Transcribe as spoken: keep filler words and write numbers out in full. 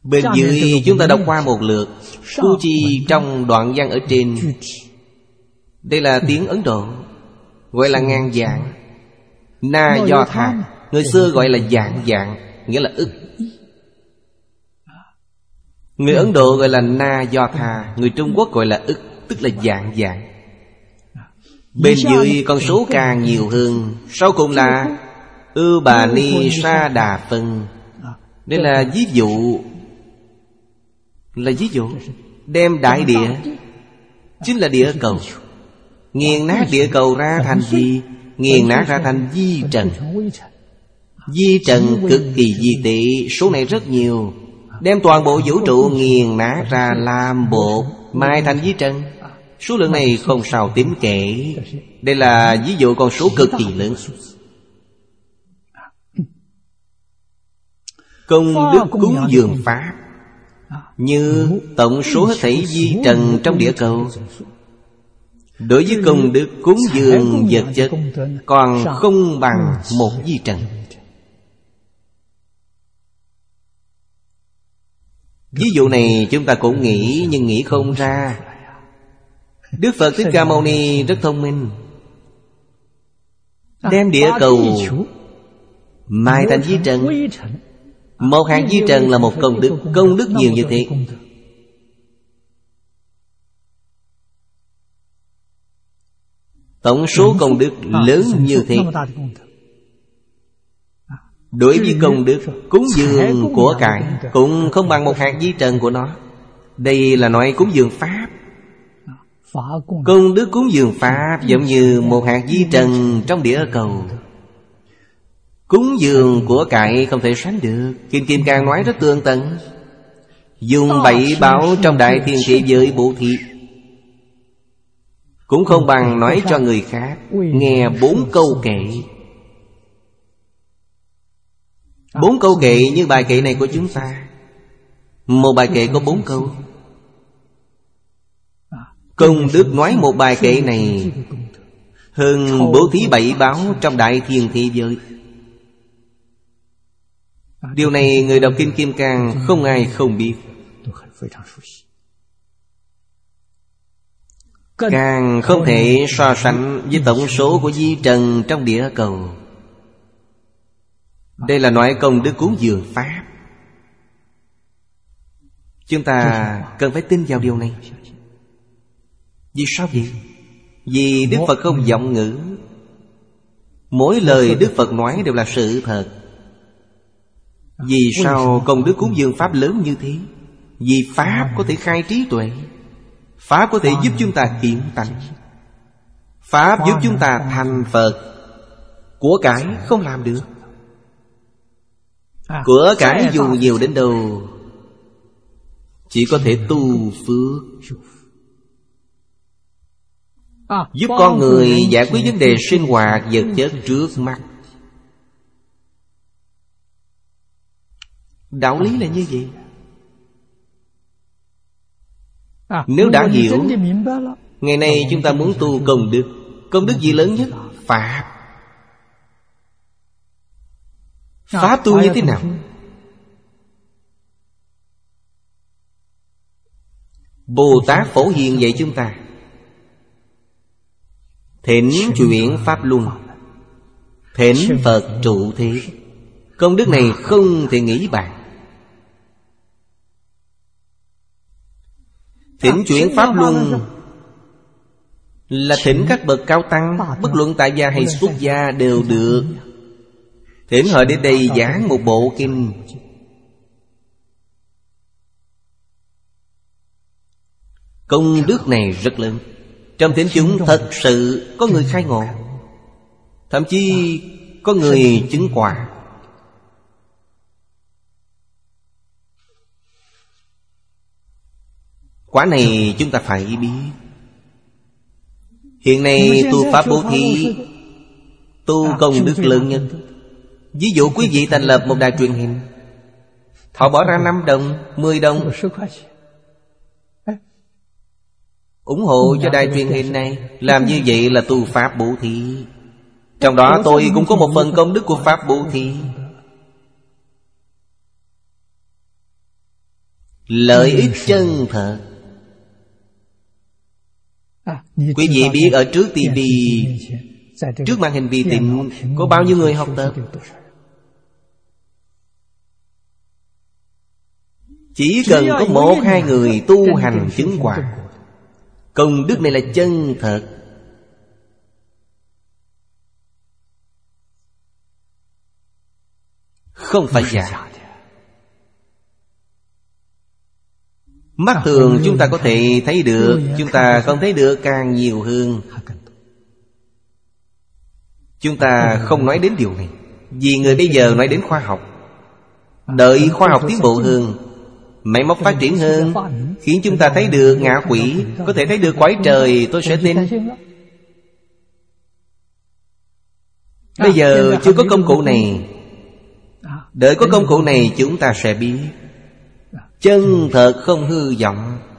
Bên dưới chúng ta đọc qua một lượt. Cu chi trong đoạn văn ở trên. Đây là tiếng Ấn Độ, gọi là ngàn vạn. Na do tha, người xưa gọi là vạn vạn, nghĩa là ức. Người Ấn Độ gọi là na do tha, người Trung Quốc gọi là ức, tức là vạn vạn. Bên dưới con số càng nhiều hơn. Sau cùng là ư bà ni sa đà phân. Đây là ví dụ. Là ví dụ. Đem đại địa, chính là địa cầu, nghiền nát địa cầu ra thành gì? Nghiền nát ra thành vi trần. Vi trần cực kỳ vi tị, số này rất nhiều. Đem toàn bộ vũ trụ nghiền nát ra làm bột, mai thành vi trần. Số lượng này không sao tính kể. Đây là ví dụ con số cực kỳ lớn. Công đức cúng dường pháp như tổng số hết thảy vi trần trong địa cầu. Đối với công đức cúng dường vật chất còn không bằng một vi trần. Ví dụ này chúng ta cũng nghĩ, nhưng nghĩ không ra. Đức Phật Thích Ca Mâu Ni rất thông minh, đem địa cầu mai thành vi trần. Một hạt vi trần là một công đức. Công đức nhiều như thế. Tổng số công đức lớn như thế. Đối với công đức cúng dường của cải cũng không bằng một hạt vi trần của nó. Đây là nói cúng dường pháp. Công đức cúng dường pháp giống như một hạt vi trần trong địa cầu. Cúng dường của cải không thể sánh được. Kinh Kim Cang nói rất tường tận. Dùng bảy bảo trong đại thiên thế giới bố thí cũng không bằng nói cho người khác nghe bốn câu kệ. Bốn câu kệ như bài kệ này của chúng ta. Một bài kệ có bốn câu. Công đức nói một bài kệ này hơn bố thí bảy báo trong đại thiên thế giới. Điều này người đọc Kinh Kim Cang không ai không biết. Càng không thể so sánh với tổng số của vi trần trong địa cầu. Đây là nói công đức cúng dường pháp. Chúng ta cần phải tin vào điều này. Vì sao vậy? Vì Đức Phật không vọng ngữ. Mỗi lời Đức Phật nói đều là sự thật. Vì sao công đức cúng dường pháp lớn như thế? Vì pháp có thể khai trí tuệ. Pháp có thể giúp chúng ta kiện tánh. Pháp giúp chúng ta thành Phật. Của cải không làm được. Của cải dù nhiều đến đâu chỉ có thể tu phước, giúp con người giải quyết vấn đề sinh hoạt vật chất trước mắt. Đạo lý là như vậy. Nếu đã hiểu, ngày nay chúng ta muốn tu công đức. Công đức gì lớn nhất? Pháp. Pháp tu như thế nào? Bồ Tát Phổ Hiền dạy chúng ta thỉnh chuyển pháp luân, thỉnh Phật trụ thế. Công đức này không thể nghĩ bàn. Thỉnh chuyển pháp luân là thỉnh các bậc cao tăng, bất luận tại gia hay xuất gia đều được. Thỉnh họ đến đây giảng một bộ kinh. Công đức này rất lớn. Trong thính chúng thật sự có người khai ngộ, thậm chí có người chứng quả. Quả này chúng ta phải biết. Hiện nay tu pháp bố thí, tu công đức lớn nhất. Ví dụ quý vị thành lập một đài truyền hình, họ bỏ ra năm đồng, mười đồng ủng hộ cho đài truyền hình này. Làm như vậy là tu pháp bố thí. Trong đó tôi cũng có một phần công đức của pháp bố thí. Lợi ích chân thật. Quý vị biết ở trước tivi, trước màn hình vi tính có bao nhiêu người học tập? Chỉ cần có một hai người tu hành chứng quả, công đức này là chân thật. Không phải giả. Mắt thường chúng ta có thể thấy được, chúng ta không thấy được càng nhiều hơn. Chúng ta không nói đến điều này, vì người bây giờ nói đến khoa học. Đợi khoa học tiến bộ hơn, máy móc phát triển hơn, khiến chúng ta thấy được ngạ quỷ, có thể thấy được cõi trời, tôi sẽ tin. Bây giờ chưa có công cụ này, đợi có công cụ này chúng ta sẽ biết chân thật không hư vọng.